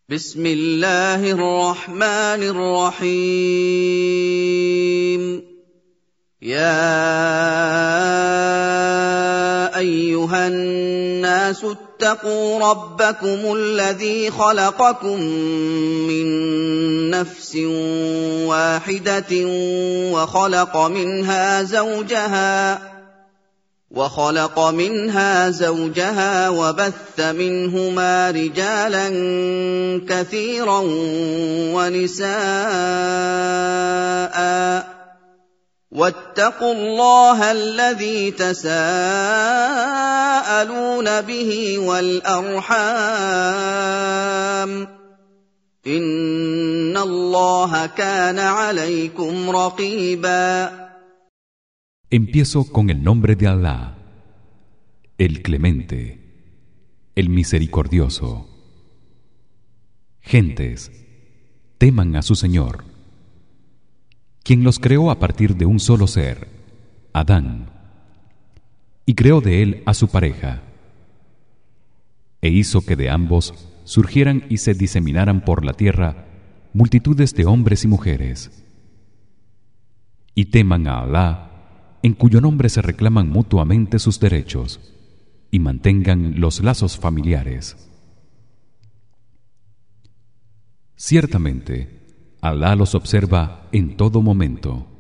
بسم الله الرحمن الرحيم يا أيها الناس اتقوا ربكم الذي خلقكم من نفس واحدة وخلق منها زوجها وبث منهما رجالا كثيرا ونساء واتقوا الله الذي تساءلون به والأرحام إن الله كان عليكم رقيبا. Empiezo con el nombre de Allah, el Clemente, el Misericordioso. Gentes, teman a su Señor, quien los creó a partir de un solo ser, Adán, y creó de él a su pareja, e hizo que de ambos surgieran y se diseminaran por la tierra multitudes de hombres y mujeres. Y teman a Allah, en cuyo nombre se reclaman mutuamente sus derechos, y mantengan los lazos familiares. Ciertamente, Allah los observa en todo momento.